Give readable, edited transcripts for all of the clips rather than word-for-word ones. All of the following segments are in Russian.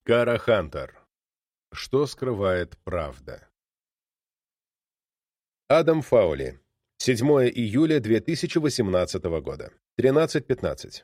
Кара Хантер. Что скрывает правда? Адам Фаули. 7 июля 2018 года. 13:15.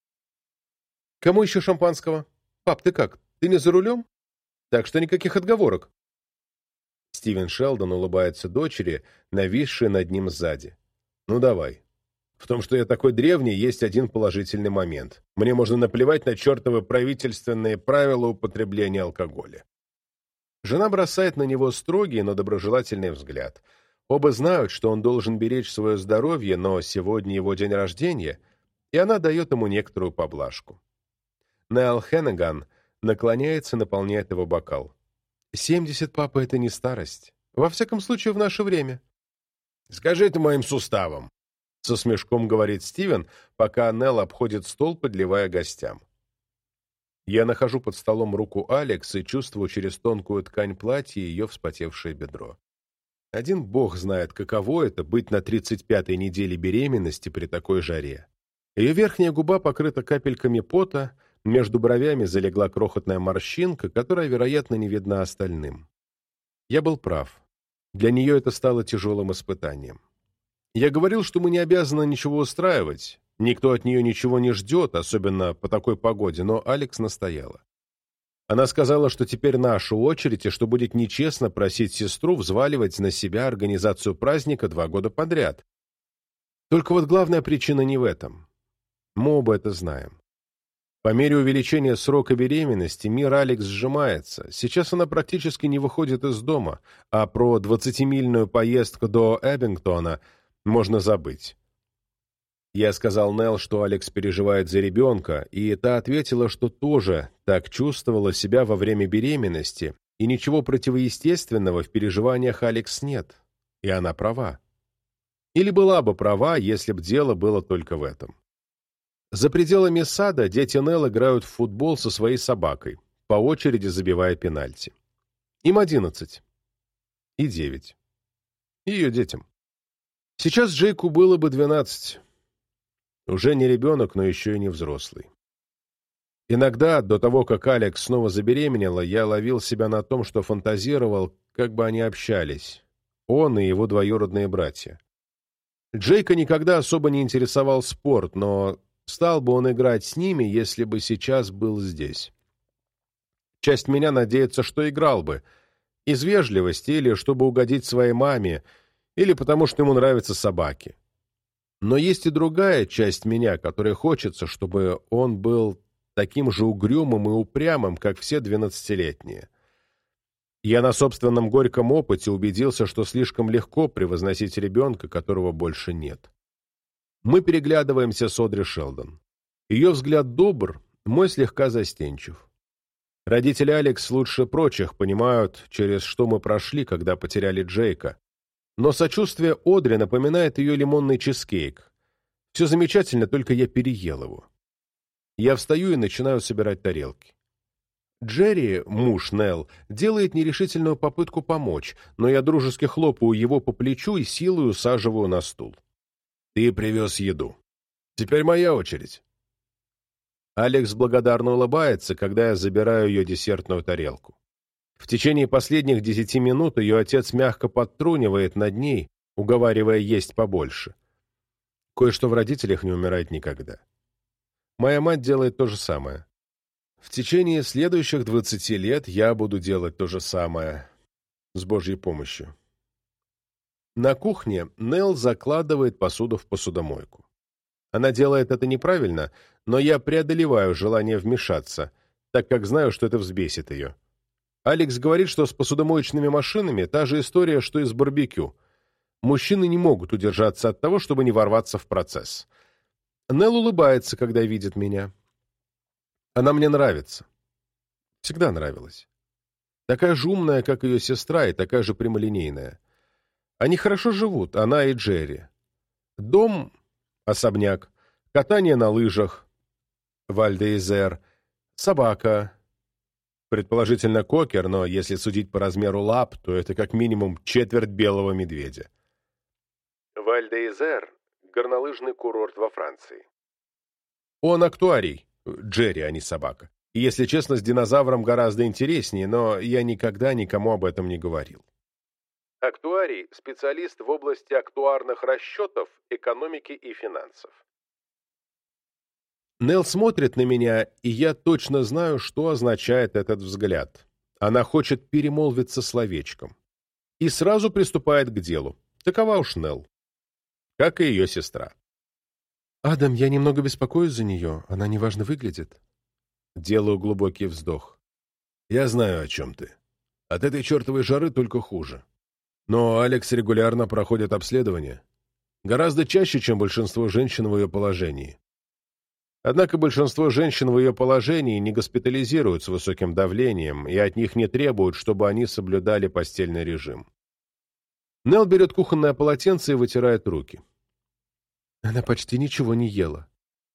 Кому еще шампанского? Пап, ты как? Ты не за рулем? Так что никаких отговорок. Стивен Шелдон улыбается дочери, нависшей над ним сзади. Ну давай. В том, что я такой древний, есть один положительный момент. Мне можно наплевать на чертовы правительственные правила употребления алкоголя. Жена бросает на него строгий, но доброжелательный взгляд. Оба знают, что он должен беречь свое здоровье, но сегодня его день рождения, и она дает ему некоторую поблажку. Нел Хеннеган наклоняется, наполняет его бокал. 70, папа, это не старость. Во всяком случае, в наше время. Скажи это моим суставам. Со смешком говорит Стивен, пока Нелл обходит стол, подливая гостям. Я нахожу под столом руку Алекс и чувствую через тонкую ткань платья ее вспотевшее бедро. Один бог знает, каково это — быть на 35-й неделе беременности при такой жаре. Ее верхняя губа покрыта капельками пота, между бровями залегла крохотная морщинка, которая, вероятно, не видна остальным. Я был прав. Для нее это стало тяжелым испытанием. Я говорил, что мы не обязаны ничего устраивать, никто от нее ничего не ждет, особенно по такой погоде, но Алекс настояла. Она сказала, что теперь наша очередь, и что будет нечестно просить сестру взваливать на себя организацию праздника 2 года подряд. Только вот главная причина не в этом. Мы оба это знаем. По мере увеличения срока беременности мир Алекс сжимается. Сейчас она практически не выходит из дома, а про 20-мильную поездку до Эббингтона можно забыть. Я сказал Нелл, что Алекс переживает за ребенка, и та ответила, что тоже так чувствовала себя во время беременности, и ничего противоестественного в переживаниях Алекс нет. И она права. Или была бы права, если б дело было только в этом. За пределами сада дети Нелл играют в футбол со своей собакой, по очереди забивая пенальти. Им 11. И 9. Ее детям. Сейчас Джейку было бы 12. Уже не ребенок, но еще и не взрослый. Иногда, до того, как Алекс снова забеременела, я ловил себя на том, что фантазировал, как бы они общались. Он и его двоюродные братья. Джейка никогда особо не интересовал спорт, но стал бы он играть с ними, если бы сейчас был здесь. Часть меня надеется, что играл бы. Из вежливости или чтобы угодить своей маме, или потому что ему нравятся собаки. Но есть и другая часть меня, которой хочется, чтобы он был таким же угрюмым и упрямым, как все 12-летние. Я на собственном горьком опыте убедился, что слишком легко превозносить ребенка, которого больше нет. Мы переглядываемся с Одри Шелдон. Ее взгляд добр, мой слегка застенчив. Родители Алекс лучше прочих понимают, через что мы прошли, когда потеряли Джейка. Но сочувствие Одри напоминает ее лимонный чизкейк. Все замечательно, только я переел его. Я встаю и начинаю собирать тарелки. Джерри, муж Нелл, делает нерешительную попытку помочь, но я дружески хлопаю его по плечу и силой усаживаю на стул. «Ты привез еду. Теперь моя очередь». Алекс благодарно улыбается, когда я забираю ее десертную тарелку. В течение последних 10 минут ее отец мягко подтрунивает над ней, уговаривая есть побольше. Кое-что в родителях не умирает никогда. Моя мать делает то же самое. В течение следующих 20 лет я буду делать то же самое. С Божьей помощью. На кухне Нелл закладывает посуду в посудомойку. Она делает это неправильно, но я преодолеваю желание вмешаться, так как знаю, что это взбесит ее. Алекс говорит, что с посудомоечными машинами та же история, что и с барбекю. Мужчины не могут удержаться от того, чтобы не ворваться в процесс. Нелл улыбается, когда видит меня. Она мне нравится. Всегда нравилась. Такая же умная, как ее сестра, и такая же прямолинейная. Они хорошо живут, она и Джерри. Дом — особняк, катание на лыжах — Валь-де-Изер, собака — предположительно кокер, но если судить по размеру лап, то это как минимум четверть белого медведя. Валь-де-Изер — горнолыжный курорт во Франции. Он актуарий, Джерри, а не собака. И, если честно, с динозавром гораздо интереснее, но я никогда никому об этом не говорил. Актуарий – специалист в области актуарных расчетов, экономики и финансов. Нелл смотрит на меня, и я точно знаю, что означает этот взгляд. Она хочет перемолвиться словечком. И сразу приступает к делу. Такова уж Нелл. Как и ее сестра. «Адам, я немного беспокоюсь за нее. Она неважно выглядит». Делаю глубокий вздох. «Я знаю, о чем ты. От этой чертовой жары только хуже. Но Алекс регулярно проходит обследование. Гораздо чаще, чем большинство женщин в ее положении. Однако большинство женщин в ее положении не госпитализируют с высоким давлением, и от них не требуют, чтобы они соблюдали постельный режим». Нелл берет кухонное полотенце и вытирает руки. Она почти ничего не ела.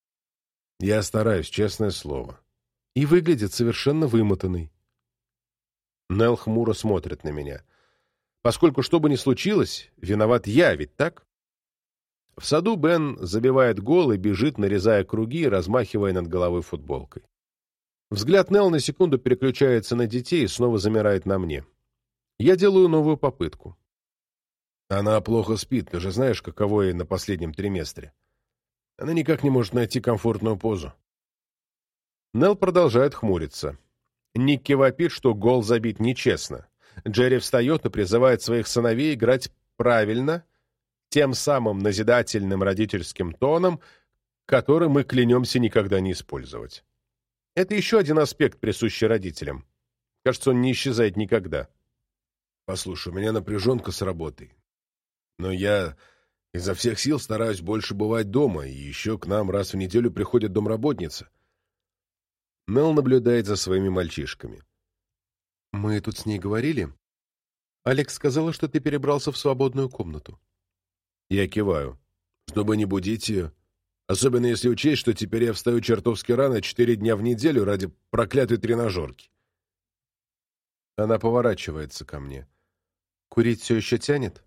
Я стараюсь, честное слово. И выглядит совершенно вымотанной. Нелл хмуро смотрит на меня. Поскольку, что бы ни случилось, виноват я, ведь так? В саду Бен забивает гол и бежит, нарезая круги и размахивая над головой футболкой. Взгляд Нелл на секунду переключается на детей и снова замирает на мне. Я делаю новую попытку. Она плохо спит, ты же знаешь, каково ей на последнем триместре. Она никак не может найти комфортную позу. Нелл продолжает хмуриться. Никки вопит, что гол забит нечестно. Джерри встает и призывает своих сыновей играть правильно, тем самым назидательным родительским тоном, который мы клянемся никогда не использовать. Это еще один аспект, присущий родителям. Кажется, он не исчезает никогда. Послушай, у меня напряженка с работой. Но я изо всех сил стараюсь больше бывать дома, и еще к нам раз в неделю приходит домработница. Нелл наблюдает за своими мальчишками. «Мы тут с ней говорили. Алекс сказала, что ты перебрался в свободную комнату». Я киваю, чтобы не будить ее. Особенно если учесть, что теперь я встаю чертовски рано 4 дня в неделю ради проклятой тренажерки. Она поворачивается ко мне. «Курить все еще тянет?»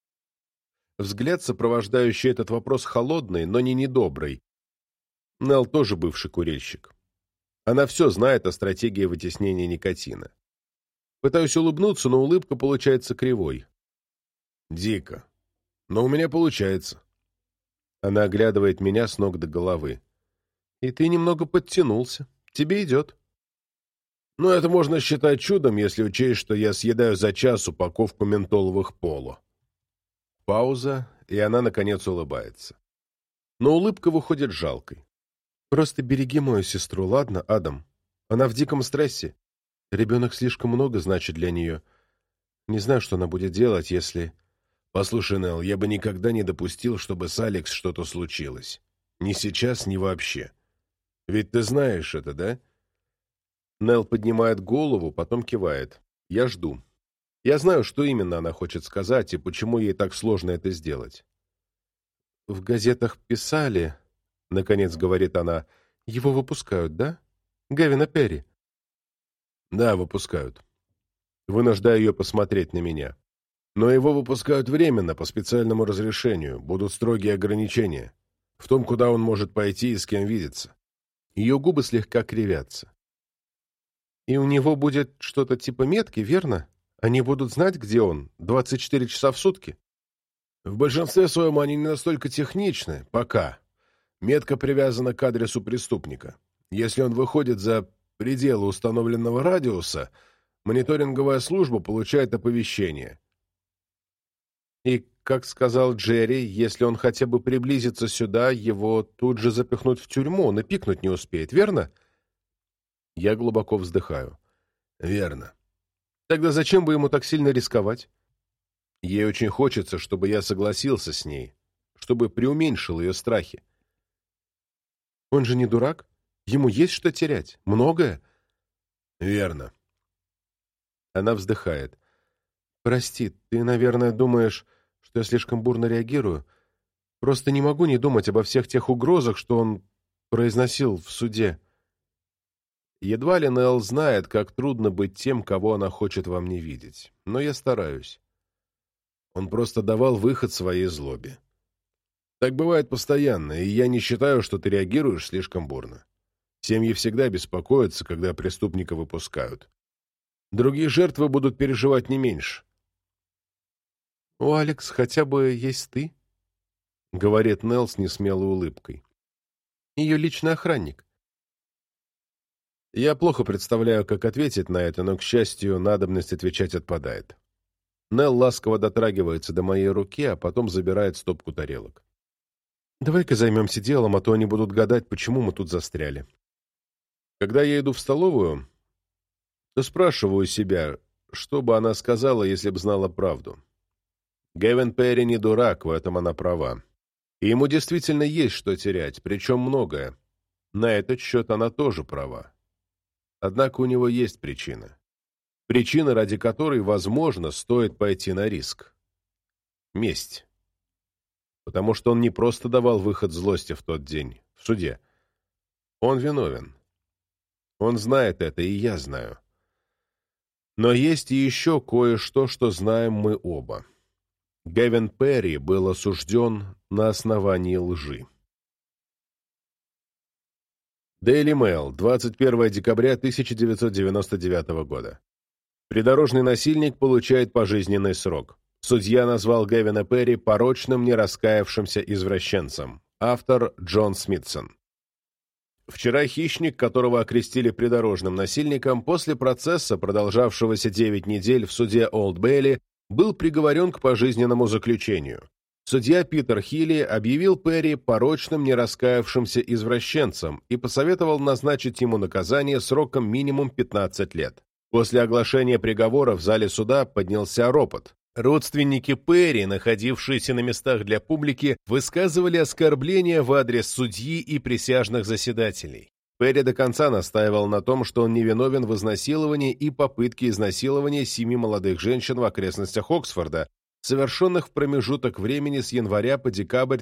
Взгляд, сопровождающий этот вопрос, холодный, но не недобрый. Нелл тоже бывший курильщик. Она все знает о стратегии вытеснения никотина. Пытаюсь улыбнуться, но улыбка получается кривой. Дико. Но у меня получается. Она оглядывает меня с ног до головы. И ты немного подтянулся. Тебе идет. Но это можно считать чудом, если учесть, что я съедаю за час упаковку ментоловых Поло. Пауза, и она, наконец, улыбается. Но улыбка выходит жалкой. «Просто береги мою сестру, ладно, Адам? Она в диком стрессе. Ребенок слишком много значит для нее. Не знаю, что она будет делать, если...» «Послушай, Нелл, я бы никогда не допустил, чтобы с Алекс что-то случилось. Ни сейчас, ни вообще. Ведь ты знаешь это, да?» Нелл поднимает голову, потом кивает. Я жду. Я знаю, что именно она хочет сказать и почему ей так сложно это сделать. «В газетах писали, — наконец говорит она, — его выпускают, да? Гевина Перри?» «Да, выпускают. Вынуждаю ее посмотреть на меня. Но его выпускают временно, по специальному разрешению. Будут строгие ограничения. В том, куда он может пойти и с кем видеться». Ее губы слегка кривятся. «И у него будет что-то типа метки, верно? Они будут знать, где он, 24 часа в сутки?» В большинстве своем они не настолько техничны, пока. Метка привязана к адресу преступника. Если он выходит за пределы установленного радиуса, мониторинговая служба получает оповещение. И, как сказал Джерри, если он хотя бы приблизится сюда, его тут же запихнут в тюрьму, он и пикнуть не успеет, верно? Я глубоко вздыхаю. Верно. Тогда зачем бы ему так сильно рисковать? Ей очень хочется, чтобы я согласился с ней, чтобы преуменьшил ее страхи. Он же не дурак. Ему есть что терять. Многое. Верно. Она вздыхает. Прости, ты, наверное, думаешь, что я слишком бурно реагирую. Просто не могу не думать обо всех тех угрозах, что он произносил в суде. Едва ли Нелл знает, как трудно быть тем, кого она хочет во мне видеть. Но я стараюсь. Он просто давал выход своей злобе. Так бывает постоянно, и я не считаю, что ты реагируешь слишком бурно. Семьи всегда беспокоятся, когда преступника выпускают. Другие жертвы будут переживать не меньше. «У Алекс хотя бы есть ты», — говорит Нелл с несмелой улыбкой. «Ее личный охранник». Я плохо представляю, как ответить на это, но, к счастью, надобность отвечать отпадает. Нелл ласково дотрагивается до моей руки, а потом забирает стопку тарелок. «Давай-ка займемся делом, а то они будут гадать, почему мы тут застряли». Когда я иду в столовую, то спрашиваю себя, что бы она сказала, если б знала правду. Гэвин Перри не дурак, в этом она права. И ему действительно есть что терять, причем многое. На этот счет она тоже права. Однако у него есть причина. Причина, ради которой, возможно, стоит пойти на риск. Месть. Потому что он не просто давал выход злости в тот день, в суде. Он виновен. Он знает это, и я знаю. Но есть и еще кое-что, что знаем мы оба. Гэвин Перри был осужден на основании лжи. Daily Mail, 21 декабря 1999 года. Придорожный насильник получает пожизненный срок. Судья назвал Гэвина Перри порочным, нераскаявшимся извращенцем. Автор Джон Смитсон. Вчера хищник, которого окрестили придорожным насильником, после процесса, продолжавшегося 9 недель в суде Олд Бейли, был приговорен к пожизненному заключению. Судья Питер Хилли объявил Перри порочным, нераскаявшимся извращенцем и посоветовал назначить ему наказание сроком минимум 15 лет. После оглашения приговора в зале суда поднялся ропот. Родственники Перри, находившиеся на местах для публики, высказывали оскорбления в адрес судьи и присяжных заседателей. Перри до конца настаивал на том, что он невиновен в изнасиловании и попытке изнасилования 7 молодых женщин в окрестностях Оксфорда, совершенных в промежуток времени с января по декабрь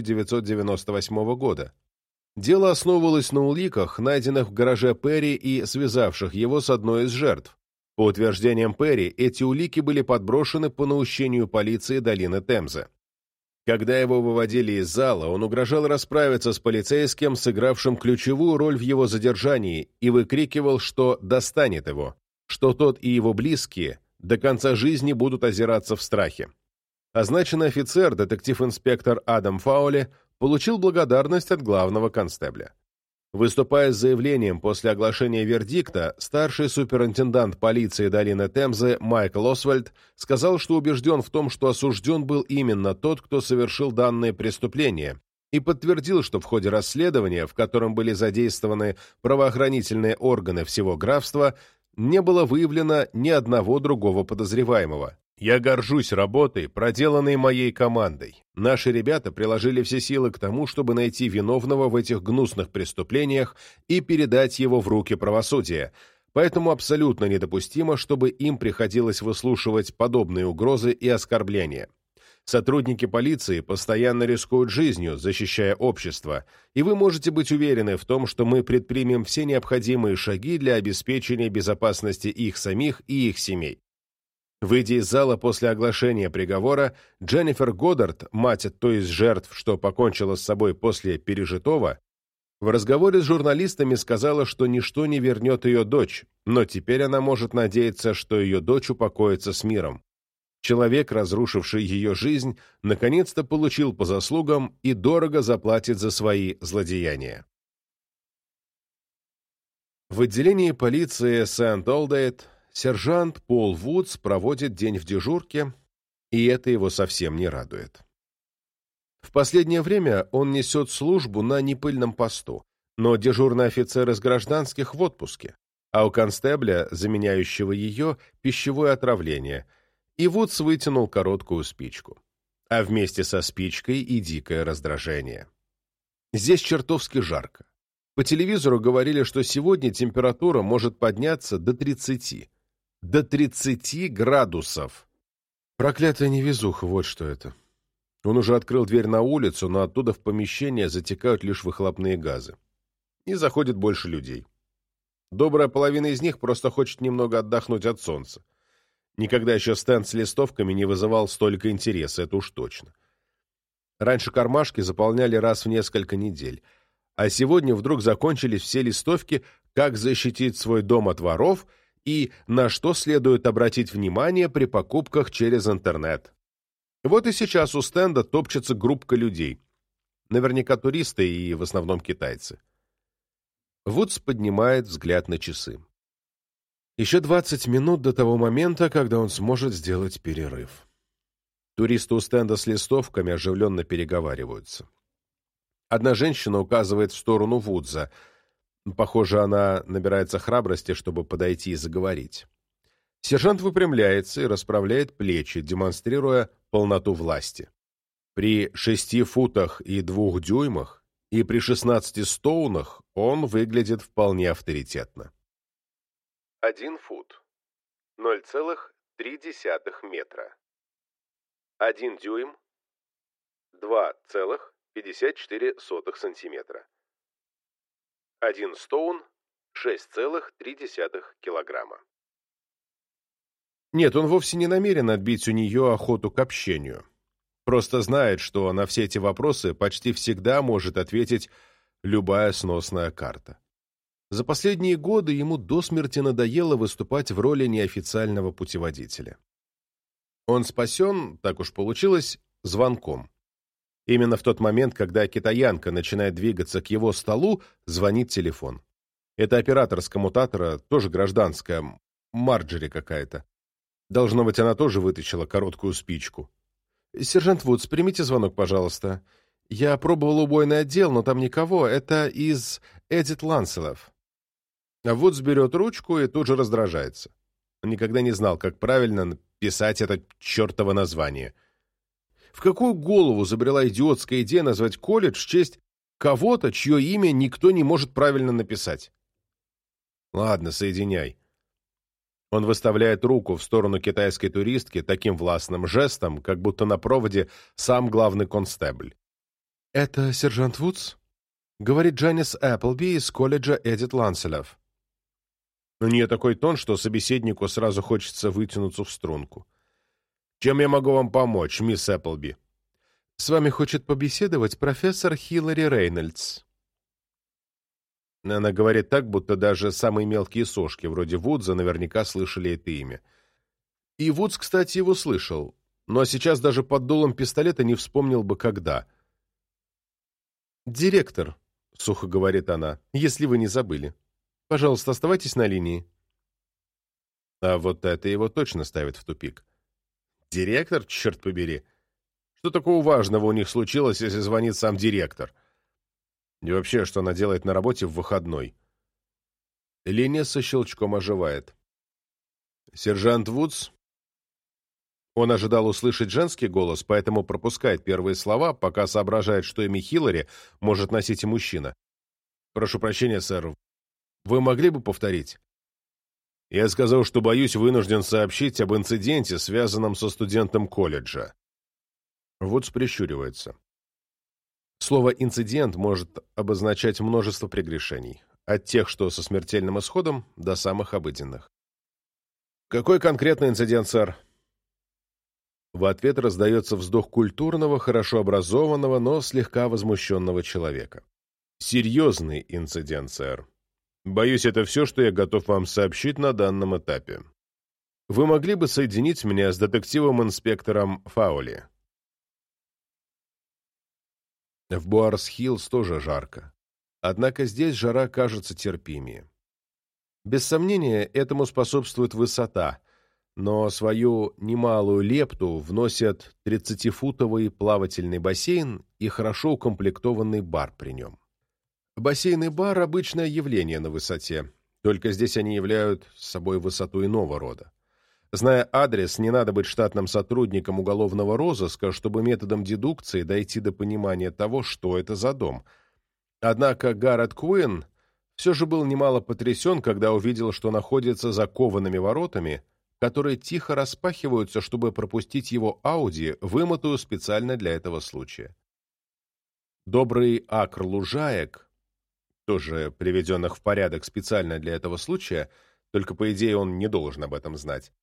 1998 года. Дело основывалось на уликах, найденных в гараже Перри и связавших его с одной из жертв. По утверждениям Перри, эти улики были подброшены по наущению полиции долины Темзы. Когда его выводили из зала, он угрожал расправиться с полицейским, сыгравшим ключевую роль в его задержании, и выкрикивал, что достанет его, что тот и его близкие до конца жизни будут озираться в страхе. Означенный офицер, детектив-инспектор Адам Фаули, получил благодарность от главного констебля. Выступая с заявлением после оглашения вердикта, старший суперинтендант полиции долины Темзы Майкл Освальд сказал, что убежден в том, что осужден был именно тот, кто совершил данное преступление, и подтвердил, что в ходе расследования, в котором были задействованы правоохранительные органы всего графства, не было выявлено ни одного другого подозреваемого. «Я горжусь работой, проделанной моей командой. Наши ребята приложили все силы к тому, чтобы найти виновного в этих гнусных преступлениях и передать его в руки правосудия, поэтому абсолютно недопустимо, чтобы им приходилось выслушивать подобные угрозы и оскорбления. Сотрудники полиции постоянно рискуют жизнью, защищая общество, и вы можете быть уверены в том, что мы предпримем все необходимые шаги для обеспечения безопасности их самих и их семей». Выйдя из зала после оглашения приговора, Дженнифер Годдард, мать той из жертв, что покончила с собой после пережитого, в разговоре с журналистами сказала, что ничто не вернет ее дочь, но теперь она может надеяться, что ее дочь упокоится с миром. Человек, разрушивший ее жизнь, наконец-то получил по заслугам и дорого заплатит за свои злодеяния. В отделении полиции Сент-Олдейт сержант Пол Вудс проводит день в дежурке, и это его совсем не радует. В последнее время он несет службу на непыльном посту, но дежурный офицер из гражданских в отпуске, а у констебля, заменяющего ее, пищевое отравление, и Вудс вытянул короткую спичку. А вместе со спичкой и дикое раздражение. Здесь чертовски жарко. По телевизору говорили, что сегодня температура может подняться до 30. До 30 градусов. Проклятая невезуха, вот что это. Он уже открыл дверь на улицу, но оттуда в помещение затекают лишь выхлопные газы. И заходит больше людей. Добрая половина из них просто хочет немного отдохнуть от солнца. Никогда еще стенд с листовками не вызывал столько интереса, это уж точно. Раньше кармашки заполняли раз в несколько недель, А сегодня вдруг закончились все листовки «Как защитить свой дом от воров» и «На что следует обратить внимание при покупках через интернет». Вот и сейчас у стенда топчется группка людей. Наверняка туристы и в основном китайцы. Вудс поднимает взгляд на часы. Еще 20 минут до того момента, когда он сможет сделать перерыв. Туристы у стенда с листовками оживленно переговариваются. Одна женщина указывает в сторону Вудза. Похоже, она набирается храбрости, чтобы подойти и заговорить. Сержант выпрямляется и расправляет плечи, демонстрируя полноту власти. При 6 футах и 2 дюймах и при 16 стоунах он выглядит вполне авторитетно. 1 фут. 0,3 метра. 1 дюйм. 2,54 сантиметра. 1 стоун. 6,3 килограмма. Нет, он вовсе не намерен отбить у нее охоту к общению. Просто знает, что на все эти вопросы почти всегда может ответить любая сносная карта. За последние годы ему до смерти надоело выступать в роли неофициального путеводителя. Он спасен, так уж получилось, звонком. Именно в тот момент, когда китаянка начинает двигаться к его столу, звонит телефон. Это оператор с коммутатора, тоже гражданская, Марджери какая-то. Должно быть, она тоже вытащила короткую спичку. «Сержант Вудс, примите звонок, пожалуйста. Я пробовал убойный отдел, но там никого. Это из Эдит Ланселов». Вудс берет ручку и тут же раздражается. Он никогда не знал, как правильно написать это чертово название. В какую голову забрела идиотская идея назвать колледж в честь кого-то, чье имя никто не может правильно написать? Ладно, соединяй. Он выставляет руку в сторону китайской туристки таким властным жестом, как будто на проводе сам главный констебль. «Это сержант Вудс?» — говорит Джанис Эпплби из колледжа Эдит Ланселов. У нее такой тон, что собеседнику сразу хочется вытянуться в струнку. «Чем я могу вам помочь, мисс Эпплби?» «С вами хочет побеседовать профессор Хиллари Рейнольдс». Она говорит так, будто даже самые мелкие сошки, вроде Вудза, наверняка слышали это имя. И Вудс, кстати, его слышал, но сейчас даже под дулом пистолета не вспомнил бы, когда. «Директор», — сухо говорит она, — «если вы не забыли. Пожалуйста, оставайтесь на линии». А вот это его точно ставит в тупик. «Директор? Черт побери! Что такого важного у них случилось, если звонит сам директор? И вообще, что она делает на работе в выходной?» Линия со щелчком оживает. «Сержант Вудс?» Он ожидал услышать женский голос, поэтому пропускает первые слова, пока соображает, что имя Хиллари может носить и мужчина. «Прошу прощения, сэр. Вы могли бы повторить?» «Я сказал, что, боюсь, вынужден сообщить об инциденте, связанном со студентом колледжа». Вудс прищуривается. Слово «инцидент» может обозначать множество прегрешений, от тех, что со смертельным исходом, до самых обыденных. «Какой конкретный инцидент, сэр?» В ответ раздается вздох культурного, хорошо образованного, но слегка возмущенного человека. «Серьезный инцидент, сэр. Боюсь, это все, что я готов вам сообщить на данном этапе. Вы могли бы соединить меня с детективом-инспектором Фаули?» В Буарс-Хиллз тоже жарко. Однако здесь жара кажется терпимее. Без сомнения, этому способствует высота, но свою немалую лепту вносят 30-футовый плавательный бассейн и хорошо укомплектованный бар при нем. Бассейн и бар – обычное явление на высоте, только здесь они являют собой высоту иного рода. Зная адрес, не надо быть штатным сотрудником уголовного розыска, чтобы методом дедукции дойти до понимания того, что это за дом. Однако Гаррет Куин все же был немало потрясен, когда увидел, что находится за коваными воротами, которые тихо распахиваются, чтобы пропустить его Ауди, вымытую специально для этого случая. Добрый акр лужаек, тоже приведенных в порядок специально для этого случая, только, по идее, он не должен об этом знать,